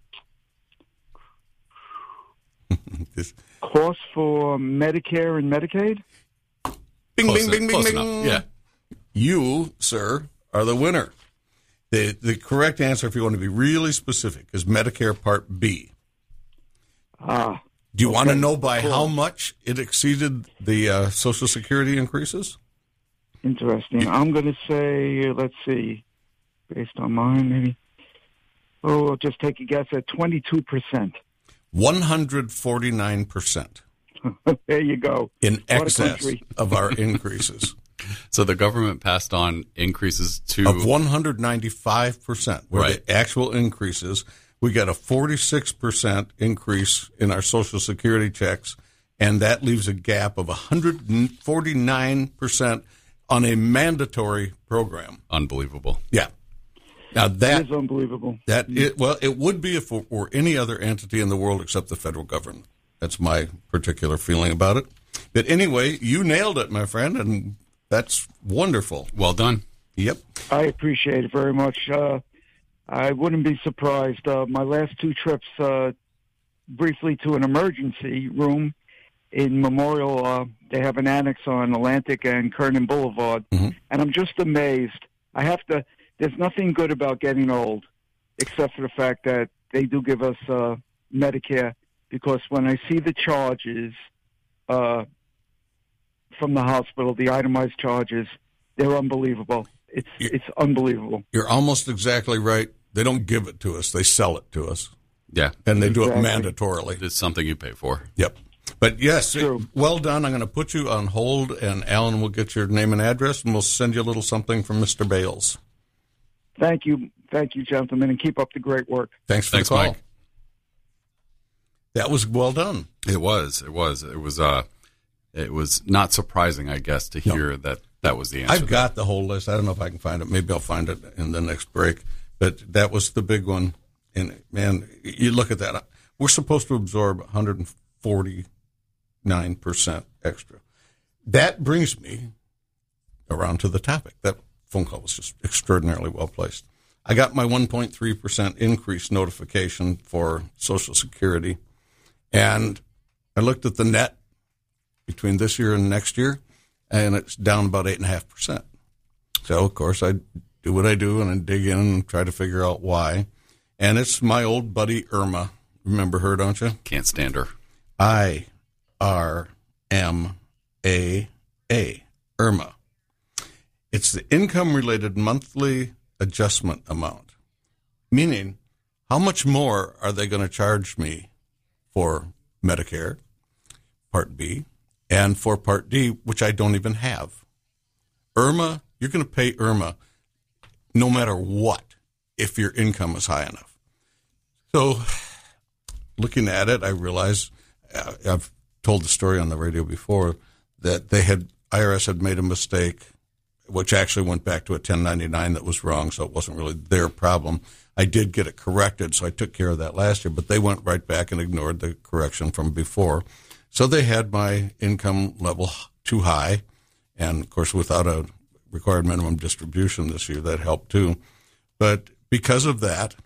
This- costs for Medicare and Medicaid? Bing, Close bing, enough. bing, bing, Close bing. enough. Yeah. You, sir, are the winner. The the correct answer, if you want to be really specific, is Medicare Part B. Ah. Do you okay. want to know by Cool. how much it exceeded the uh, Social Security increases? Interesting. I'm going to say, let's see, based on mine, maybe. Oh, I'll just take a guess at twenty-two percent. one hundred forty-nine percent. There you go. In What a excess country. of our increases. So the government passed on increases to Of one hundred ninety-five percent were Right. the actual increases. We got a forty-six percent increase in our Social Security checks, and that leaves a gap of one hundred forty-nine percent on a mandatory program. Unbelievable. Yeah. Now that It is unbelievable. That it, well, it would be if it were any other entity in the world except the federal government. That's my particular feeling about it. But anyway, you nailed it, my friend, and that's wonderful. Well done. Yep. I appreciate it very much. Uh, I wouldn't be surprised. Uh, my last two trips, uh, briefly to an emergency room in Memorial, uh, they have an annex on Atlantic and Kernan Boulevard, mm-hmm. and I'm just amazed. I have to. There's nothing good about getting old, except for the fact that they do give us uh, Medicare. Because when I see the charges uh, from the hospital, the itemized charges, they're unbelievable. It's it's unbelievable. You're almost exactly right. They don't give it to us; they sell it to us. Yeah, and they do it Exactly. mandatorily. It's something you pay for. Yep. But yes, True. it- well done. I'm going to put you on hold, and Alan will get your name and address, and we'll send you a little something from Mister Bales. Thank you, thank you, gentlemen, and keep up the great work. Thanks for Thanks, the call. Mike. That was well done. It was. It was. It was. Uh, it was not surprising, I guess, to hear no. that that was the answer. I've got the whole list. I don't know if I can find it. Maybe I'll find it in the next break. But that was the big one. And man, you look at that. We're supposed to absorb one hundred forty-nine percent extra. That brings me around to the topic. That phone call was just extraordinarily well placed. I got my one point three percent increase notification for Social Security, and I looked at the net between this year and next year, and it's down about eight point five percent. So, of course, I do what I do, and I dig in and try to figure out why. And it's my old buddy Irma. Remember her, don't you? Can't stand her. I R M A A. Irma. It's the income-related monthly adjustment amount, meaning how much more are they going to charge me for Medicare, Part B, and for Part D, which I don't even have. Irma, you're going to pay Irma no matter what if your income is high enough. So looking at it, I realize, uh, I've told the story on the radio before, that they had, I R S had made a mistake, which actually went back to a ten ninety-nine that was wrong, so it wasn't really their problem. I did get it corrected, so I took care of that last year, but they went right back and ignored the correction from before. So they had my income level too high, and, of course, without a required minimum distribution this year, that helped too. But because of that,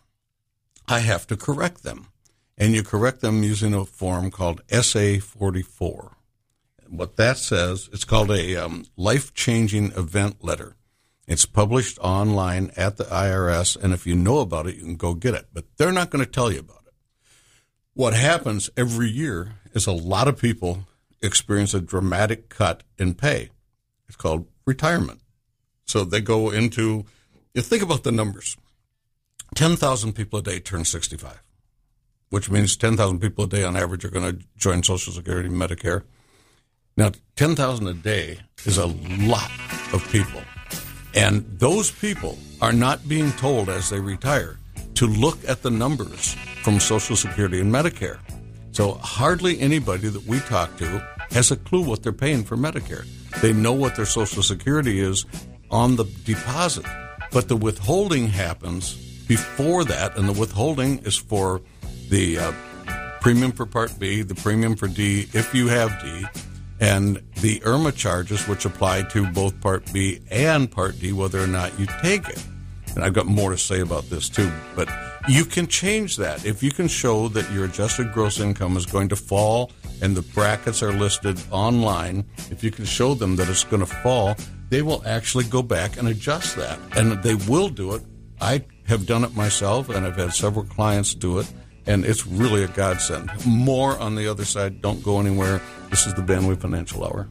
I have to correct them. And you correct them using a form called S A forty-four. What that says, it's called a um, life-changing event letter. It's published online at the I R S, and if you know about it, you can go get it. But they're not going to tell you about it. What happens every year is a lot of people experience a dramatic cut in pay. It's called retirement. So they go into, you think about the numbers. ten thousand people a day turn sixty-five, which means ten thousand people a day on average are going to join Social Security and Medicare. Now, ten thousand a day is a lot of people. And those people are not being told as they retire to look at the numbers from Social Security and Medicare. So hardly anybody that we talk to has a clue what they're paying for Medicare. They know what their Social Security is on the deposit, but the withholding happens before that, and the withholding is for the uh, premium for Part B, the premium for D, if you have D, and the IRMA charges, which apply to both Part B and Part D, whether or not you take it. And I've got more to say about this, too. But you can change that. If you can show that your adjusted gross income is going to fall and the brackets are listed online, if you can show them that it's going to fall, they will actually go back and adjust that. And they will do it. I have done it myself, and I've had several clients do it. and it's really a godsend. More on the other side. Don't go anywhere. This is the Van Wee Financial Hour.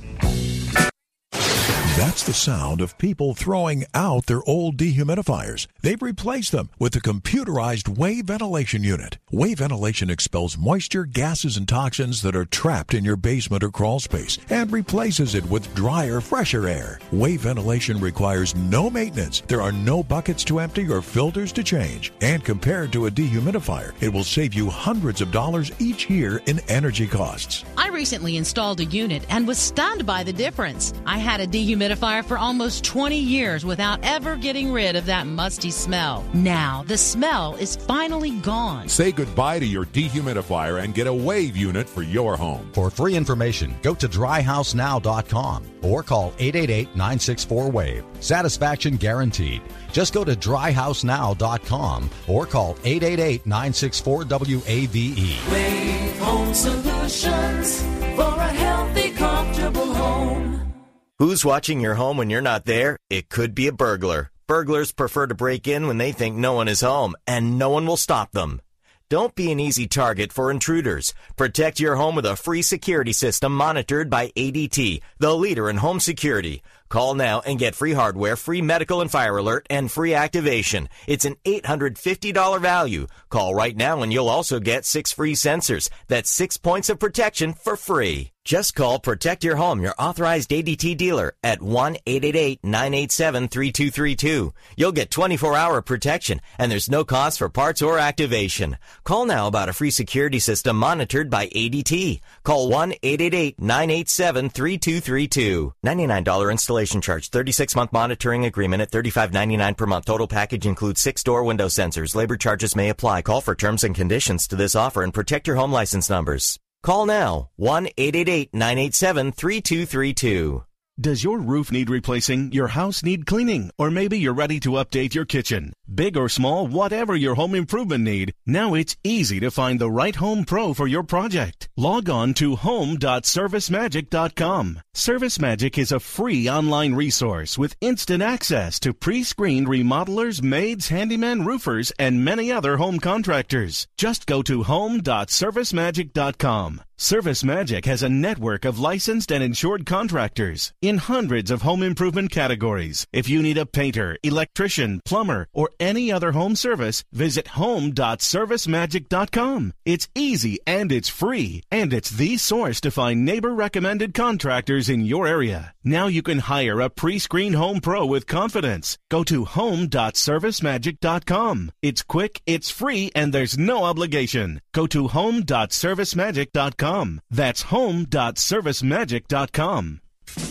That's the sound of people throwing out their old dehumidifiers. They've replaced them with a computerized wave ventilation unit. Wave ventilation expels moisture, gases, and toxins that are trapped in your basement or crawl space and replaces it with drier, fresher air. Wave ventilation requires no maintenance. There are no buckets to empty or filters to change. And compared to a dehumidifier, it will save you hundreds of dollars each year in energy costs. I recently installed a unit and was stunned by the difference. I had a dehumidifier for almost twenty years without ever getting rid of that musty smell. Now, the smell is finally gone. Say goodbye to your dehumidifier and get a wave unit for your home. For free information, go to dry house now dot com or call eight eight eight, nine six four, wave. Satisfaction guaranteed. Just go to dry house now dot com or call eight eight eight, nine six four, W A V E. Wave Home Solutions for a healthy, comfortable home. Who's watching your home when you're not there? It could be a burglar. Burglars prefer to break in when they think no one is home, and no one will stop them. Don't be an easy target for intruders. Protect your home with a free security system monitored by A D T, the leader in home security. Call now and get free hardware, free medical and fire alert, and free activation. It's an eight hundred fifty dollars value. Call right now and you'll also get six free sensors. That's six points of protection for free. Just call Protect Your Home, your authorized A D T dealer, at one eight eight eight, nine eight seven, three two three two. You'll get twenty-four hour protection, and there's no cost for parts or activation. Call now about a free security system monitored by A D T. Call one eight eight eight, nine eight seven, three two three two. ninety-nine dollars installation charge, thirty-six month monitoring agreement at thirty-five ninety-nine per month. Total package includes six door window sensors. Labor charges may apply. Call for terms and conditions to this offer and protect your home license numbers. Call now, one eight eight eight, nine eight seven, three two three two. Does your roof need replacing? Your house need cleaning? Or maybe you're ready to update your kitchen? Big or small, whatever your home improvement need, now it's easy to find the right home pro for your project. Log on to home dot service magic dot com. ServiceMagic is a free online resource with instant access to pre-screened remodelers, maids, handymen, roofers, and many other home contractors. Just go to home dot service magic dot com. ServiceMagic has a network of licensed and insured contractors in hundreds of home improvement categories. If you need a painter, electrician, plumber, or any other home service, visit home dot service magic dot com. It's easy and it's free, and it's the source to find neighbor-recommended contractors in your area. Now you can hire a pre-screened home pro with confidence. Go to home dot service magic dot com. It's quick, it's free, and there's no obligation. Go to home dot service magic dot com. That's home dot service magic dot com.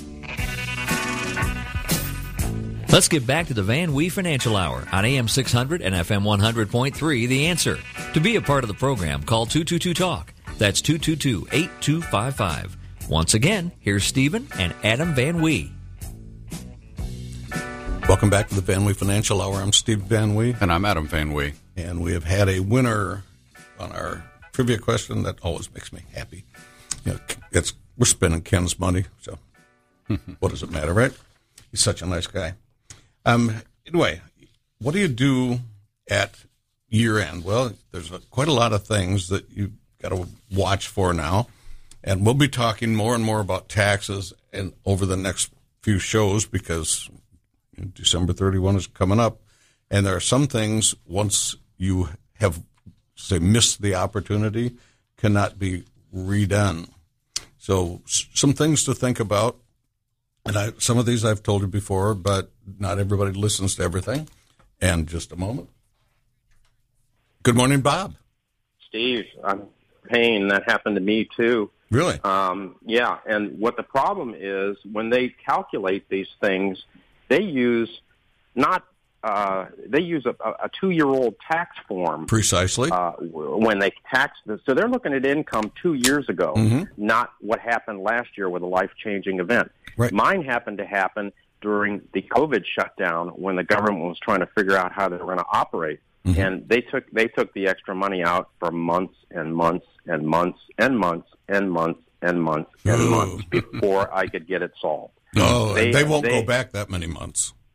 Let's get back to the Van Wee Financial Hour on A M six hundred and F M one hundred point three, The Answer. To be a part of the program, call two two two talk. That's two two two, eight two five five. Once again, here's Stephen and Adam Van Wee. Welcome back to the Van Wee Financial Hour. I'm Steve Van Wee. And I'm Adam Van Wee. And we have had a winner on our trivia question that always makes me happy. You know, it's we're spending Ken's money, so what does it matter, right? He's such a nice guy. Um, anyway, what do you do at year end? Well, there's a, quite a lot of things that you've got to watch for now, and we'll be talking more and more about taxes and over the next few shows because you know, December thirty-first is coming up, and there are some things once you have say missed the opportunity cannot be redone. So s- some things to think about, and I, some of these I've told you before, but not everybody listens to everything. And just a moment. Good morning, Bob. Steve, I'm pain. That happened to me too. Really? Um, yeah, and what the problem is when they calculate these things, they use not Uh, they use a, a two-year-old tax form. Precisely. Uh, when they tax this. So they're looking at income two years ago, mm-hmm. not what happened last year with a life-changing event. Right. Mine happened to happen during the COVID shutdown when the government was trying to figure out how they were going to operate. Mm-hmm. And they took they took the extra money out for months and months and months and months and months and months and Ooh. months before I could get it solved. No, They- they, won't they- go back that many months.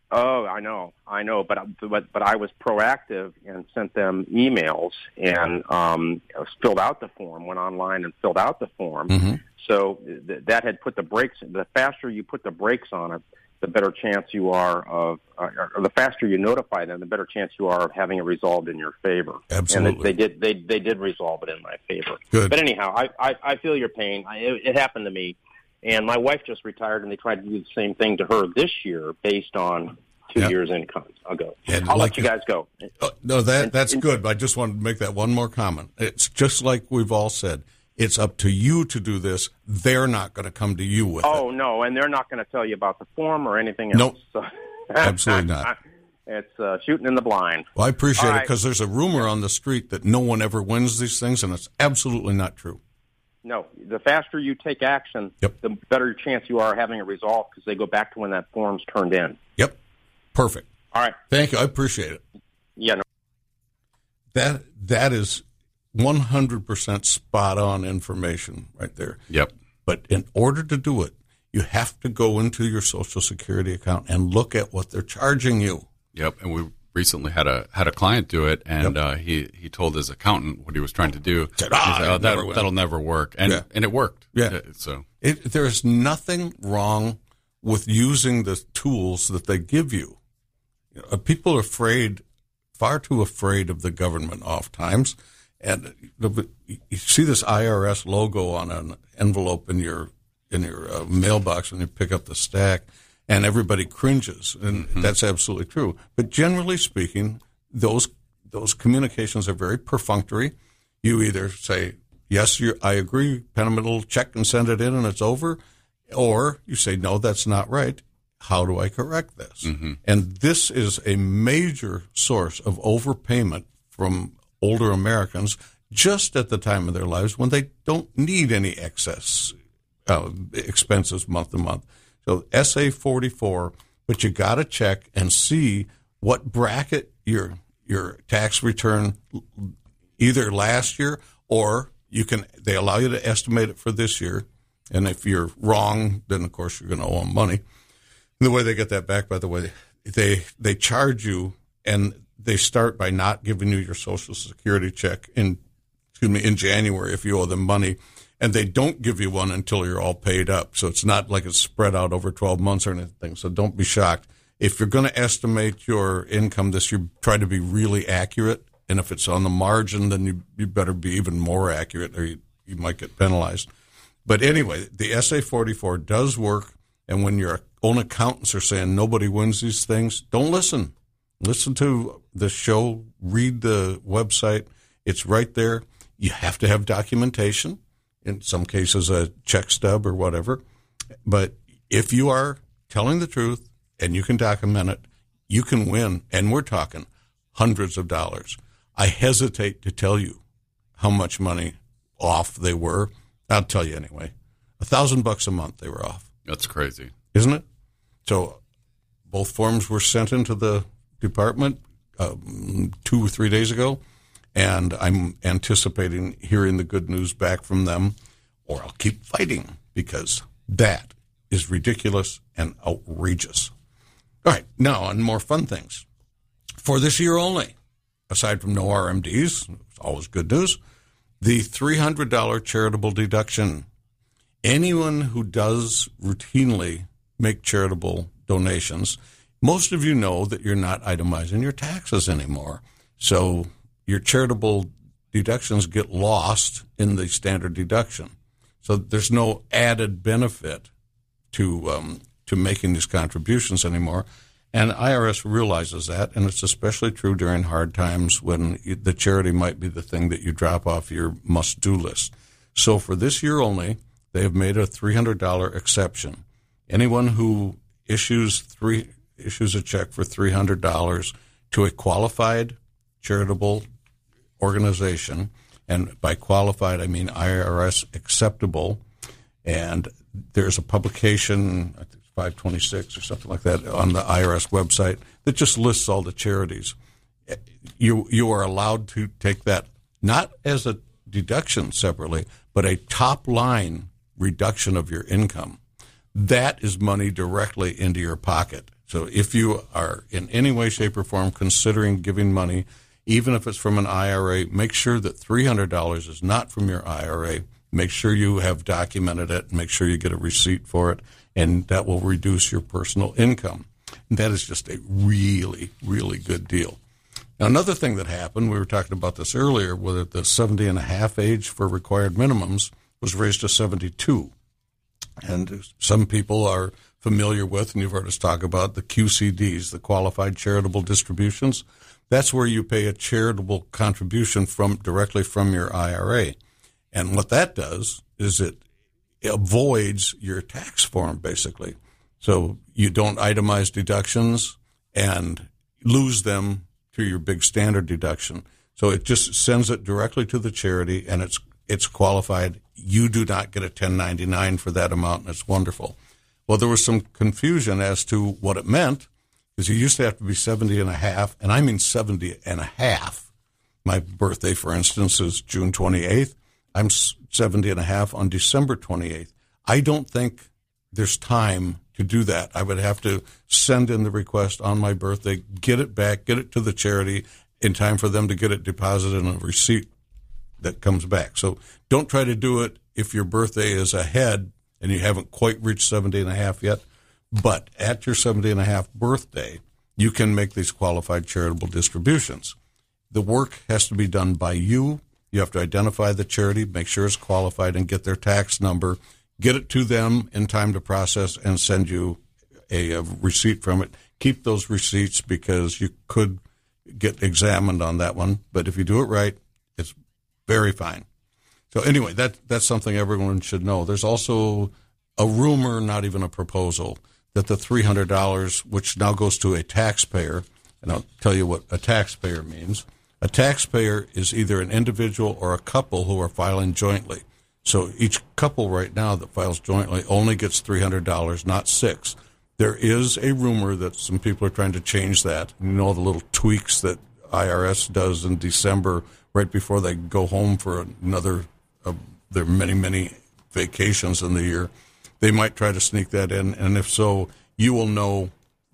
Oh, I know, I know, but but but I was proactive and sent them emails and um, filled out the form. Went online and filled out the form. Mm-hmm. So th- that had put the brakes. The faster you put the brakes on it, the better chance you are of, uh, or the faster you notify them, the better chance you are of having it resolved in your favor. Absolutely, and they, they did. They they did resolve it in my favor. Good. But anyhow, I I, I feel your pain. I, it, it happened to me. And my wife just retired, and they tried to do the same thing to her this year based on two yeah. years' income. I'll go. And I'll like let you guys go. Uh, no, that and, that's and, good. But I just wanted to make that one more comment. It's just like we've all said. It's up to you to do this. They're not going to come to you with oh, it. Oh, no, and they're not going to tell you about the form or anything else. Nope. So, absolutely not. It's uh, shooting in the blind. Well, I appreciate all it because right. there's a rumor on the street that no one ever wins these things, and it's absolutely not true. No, the faster you take action, yep. the better chance you are of having it resolved because they go back to when that form's turned in. Yep. Perfect. All right. Thank you. I appreciate it. Yeah. No. That that is one hundred percent spot on information right there. Yep. But in order to do it, you have to go into your Social Security account and look at what they're charging you. Yep. And we recently had a had a client do it, and yep. uh, he he told his accountant what he was trying to do. Said, ah, said, oh, that, never that'll never work, and yeah. and it worked. Yeah. So it, there's nothing wrong with using the tools that they give you. You know, people are afraid, far too afraid of the government oftentimes. And you see this I R S logo on an envelope in your in your uh, mailbox when you pick up the stack, and everybody cringes, and mm-hmm. that's absolutely true. But generally speaking, those those communications are very perfunctory. You either say, yes, you, I agree, pen a little check and send it in and it's over, or you say, no, that's not right. How do I correct this? Mm-hmm. And this is a major source of overpayment from older Americans just at the time of their lives when they don't need any excess uh, expenses month to month. So S A forty-four, but you got to check and see what bracket your your tax return either last year or you can. They allow you to estimate it for this year, and if you're wrong, then of course you're going to owe them money. And the way they get that back, by the way, they they charge you and they start by not giving you your Social Security check in, excuse me, in January if you owe them money, and they don't give you one until you're all paid up. So it's not like it's spread out over twelve months or anything. So don't be shocked. If you're going to estimate your income this year, try to be really accurate. And if it's on the margin, then you, you better be even more accurate or you, you might get penalized. But anyway, the S A forty-four does work. And when your own accountants are saying nobody wins these things, don't listen. Listen to the show, read the website. It's right there. You have to have documentation, in some cases a check stub or whatever. But if you are telling the truth and you can document it, you can win. And we're talking hundreds of dollars. I hesitate to tell you how much money off they were. I'll tell you anyway. A thousand bucks a month they were off. That's crazy. Isn't it? So both forms were sent into the department uh, two or three days ago, and I'm anticipating hearing the good news back from them, or I'll keep fighting because that is ridiculous and outrageous. All right, now on more fun things. For this year only, aside from no R M Ds, it's always good news, the three hundred dollars charitable deduction. Anyone who does routinely make charitable donations, most of you know that you're not itemizing your taxes anymore. So your charitable deductions get lost in the standard deduction. So there's no added benefit to um, to making these contributions anymore. And I R S realizes that, and it's especially true during hard times when the charity might be the thing that you drop off your must-do list. So for this year only, they have made a three hundred dollars exception. Anyone who issues three issues a check for three hundred dollars to a qualified charitable organization, and by qualified I mean I R S acceptable, and there's a publication, I think it's five twenty-six or something like that, on the I R S website that just lists all the charities. You you are allowed to take that not as a deduction separately, but a top line reduction of your income. That is money directly into your pocket. So if you are in any way, shape, or form considering giving money, even if it's from an I R A, make sure that three hundred dollars is not from your I R A. Make sure you have documented it. Make sure you get a receipt for it, and that will reduce your personal income. And that is just a really, really good deal. Now, another thing that happened, we were talking about this earlier, whether the seventy and a half age for required minimums was raised to seventy-two. And some people are familiar with, and you've heard us talk about, the Q C Ds, the Qualified Charitable Distributions. That's where you pay a charitable contribution from directly from your I R A. And what that does is it avoids your tax form, basically. So you don't itemize deductions and lose them to your big standard deduction. So it just sends it directly to the charity, and it's it's qualified. You do not get a ten ninety-nine for that amount, and it's wonderful. Well, there was some confusion as to what it meant, because you used to have to be seventy and a half, and I mean seventy and a half. My birthday, for instance, is June twenty-eighth. I'm seventy and a half on December twenty-eighth. I don't think there's time to do that. I would have to send in the request on my birthday, get it back, get it to the charity in time for them to get it deposited in a receipt that comes back. So don't try to do it if your birthday is ahead and you haven't quite reached seventy and a half yet. But at your seventy and a half birthday, you can make these qualified charitable distributions. The work has to be done by you. You have to identify the charity, make sure it's qualified, and get their tax number, get it to them in time to process, and send you a, a receipt from it. Keep those receipts because you could get examined on that one. But if you do it right, it's very fine. So anyway, that that's something everyone should know. There's also a rumor, not even a proposal, that the three hundred dollars, which now goes to a taxpayer, and I'll tell you what a taxpayer means. A taxpayer is either an individual or a couple who are filing jointly. So each couple right now that files jointly only gets three hundred dollars, not six. There is a rumor that some people are trying to change that. You know, the little tweaks that I R S does in December right before they go home for another of their many, many vacations in the year. They might try to sneak that in, and if so, you will know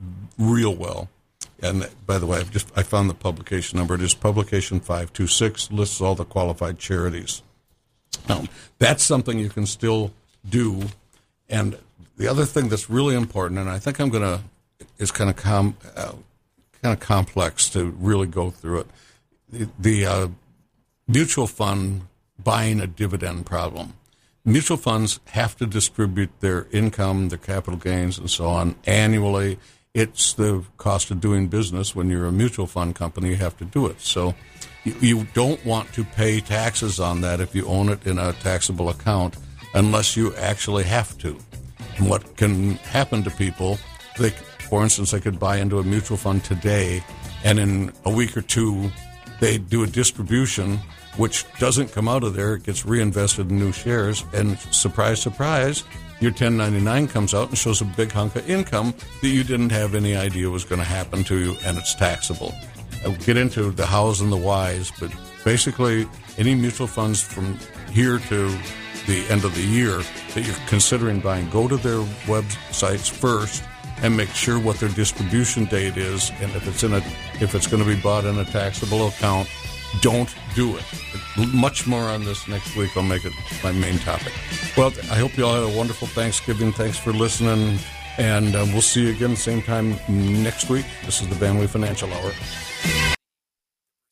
real well. And by the way, I've just I found the publication number. It is publication five two six, lists all the qualified charities. Now, that's something you can still do. And the other thing that's really important, and I think I'm going to, is kind of com, uh, kind of complex to really go through it. The, the uh, mutual fund buying a dividend problem. Mutual funds have to distribute their income, their capital gains, and so on annually. It's the cost of doing business. When you're a mutual fund company, you have to do it. So you, you don't want to pay taxes on that if you own it in a taxable account unless you actually have to. And what can happen to people, they, for instance, they could buy into a mutual fund today, and in a week or two, they do a distribution which doesn't come out of there. It gets reinvested in new shares, and surprise, surprise, your ten ninety-nine comes out and shows a big hunk of income that you didn't have any idea was going to happen to you, and it's taxable. I'll get into the hows and the whys, but basically any mutual funds from here to the end of the year that you're considering buying, go to their websites first and make sure what their distribution date is, and if it's in a if it's going to be bought in a taxable account, don't do it. Much more on this next week. I'll make it my main topic. Well, I hope you all had a wonderful Thanksgiving. Thanks for listening, and uh, we'll see you again same time next week. This is the Van Wee Financial Hour.